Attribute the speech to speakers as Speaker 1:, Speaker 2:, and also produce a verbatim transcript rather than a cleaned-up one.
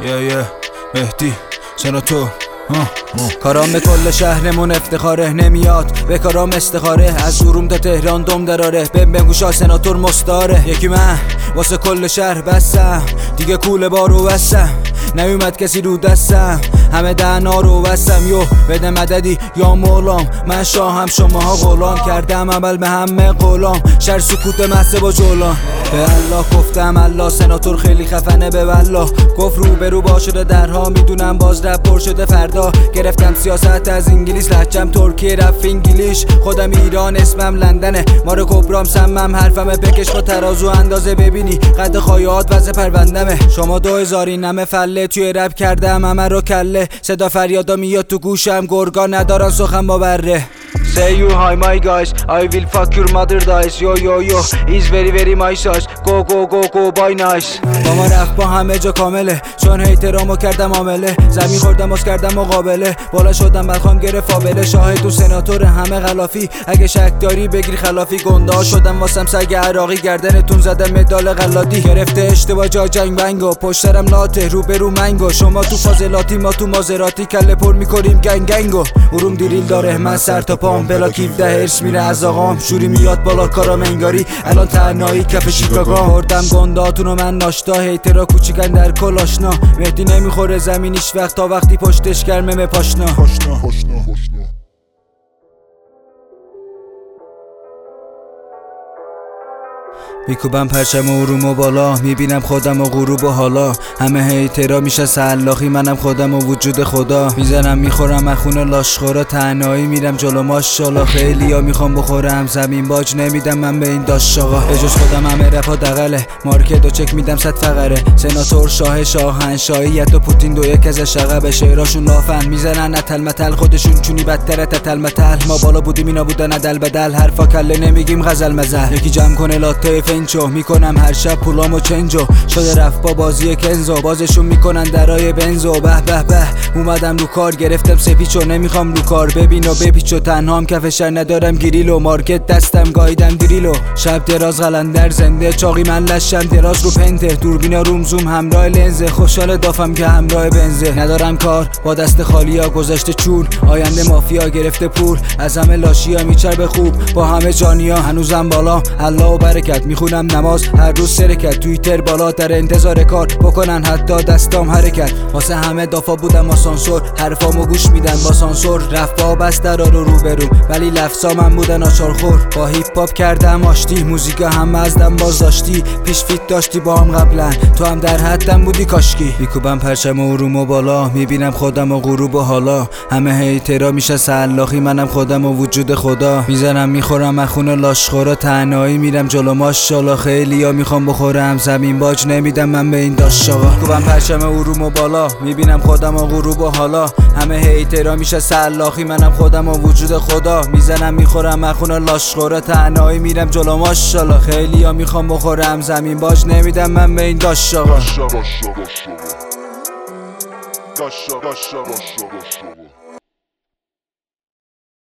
Speaker 1: یه یه مهدی سناتور کارام به کل شهرمون افتخاره، نمیاد به کارام استخاره. از اروم تا تهران دم دراره، بهم بگوشا سناتور مستاره. یکی من واسه کل شهر بستم، دیگه کوله بارو بستم، نیومد کسی رو دستم، همه دهنا رو بستم. یو بده مددی یا مولام، من شاهم شماها غلام، کردم عمل به همه غلام، شر سکوت محسه با جولان. به الله گفتم الله، سناتور خیلی خفنه به والله، گفت رو به رو با شده درها، میدونم باز رپ پر شده فردا. گرفتم سیاست از انگلیس، لهجم ترکی رفت انگلیش، خودم ایران اسمم لندنه، مار کبرام سمم حرفمه، بکش با ترازو اندازه ببینی قد خایات وزه پروندمه. شما دو هزاری نمه فله توی رپ کردم همه رو کله، صدا فریادا میاد تو گوشم، گرگا ندارن سخن با بره. Say you hi my guys, I will fuck your mother dies. Yo yo yo, is very very my size. Go go go go bye nice. با ما رفت با همه جا کامله، چون هیترامو کردم عامله، زمین خوردم باز کردم مقابله، بالا شدم بلخوام گرفت فابله. شاهد تو سناتور همه غلافی، اگه شک داری بگیر خلافی. گنده شدم واسم سگ عراقی، گردنتون زدم مدال غلادی. گرفته اشتباه جا جنگ بنگو، پشترم لاته رو برو منگو. شما تو فاضلاتی ما تو مازراتی، کله پر میکنیم گنگ گنگو. اروم دیریل داره من سر تا پام، بلا کیفده هرس میره از آقام، شوری میاد بالا کارام انگاری، الان تنهایی کف شیکاگو. خوردم گنداتونو من ناشتا، هیترا کوچیکن در کل آشنا. مهدی نمیخوره زمین هیچ وقت تا وقتی پشتش گرمه پاشنا. میکوبم پرچم ارومو بالا، میبینم خودم و غروب و حالا، همه هیترا میشه سلاخی، منم خودم و وجود خدا. میزنم میخورم اخون لاشخورا، تنهایی میرم جلو ماشاءالله. خیلی ها میخوام بخورم زمین باج، نمیدم من به این داش آقا. به جز خودم همه رپا دقله، مارکت و چک میدم صد فقره. سناتور شاه شاهنشاهیت و پوتین دو یک ازش عقبه، شعراشون لافن میزنن اتل متل، خودشون چونی بدتره تتل متل. ما بالا بودیم اینا بودن عدل بدل، حرفا کله نمیگیم غزل مزل. یکی جمع کنه لاته فنچو، میکنم هر شب پولامو چنجو. شده رفت با بازی کنزو، بازشون میکنن درای بنزو. به به به اومدم رو کار، گرفتم سپیچو، نمیخوام رو کار ببین و بپیچو. تنهام کف شهر ندارم گریلو، مارکت دستم گایدم دریلو. شب دراز قلندر زنده، چاقی من لشم دراز رو پنته، دوربینا روم زوم همراه لنزه. خوشحال دافم که همراه بنزه، ندارم کار با دست خالی ها، گذشته چول آینده مافیا گرفته پول. از همه لاشیا میچربه خوب با همه جانیا، هنوزم بالا الله و برکت. میخونم نماز هر روز سرکت، توییتر بالا در انتظار کار بکنن حتی دستام حرکت. واسه همه دافا بودم آسانسور، حرفامو گوش میدن با سانسور. رفت با بستر رو رو بروم ولی لفظا من بودن آچارخور. با هیپ هاپ کردم آشتی، موزیکا هم ازدم باز داشتی، پیش فیت داشتی با هم قبلا، تو هم در حدم بودی کاشکی. میکوبم پرچم ارومو بالا، میبینم خودم و غروب و حالا، همه هیترا میشه سلاخی، منم خودم و وجود خدا. میزنم میخورم اخون لاشخورا، تنهایی میرم جلو ماشاءالله. خیلی ها میخوام بخورم زمین باج، نمیدم من به این داش آقا. کوبم پرچم ارومو بالا، میبینم خودم و غروب و حالا، همه هیترا میشه سلاخی، منم خودم و وجود خدا. میزنم میخورم اخون لاشخورا، تنهایی میرم جلو ماشاءالله. خیلی ها میخوام بخورم زمین باج، نمیدم من به این داش آقا.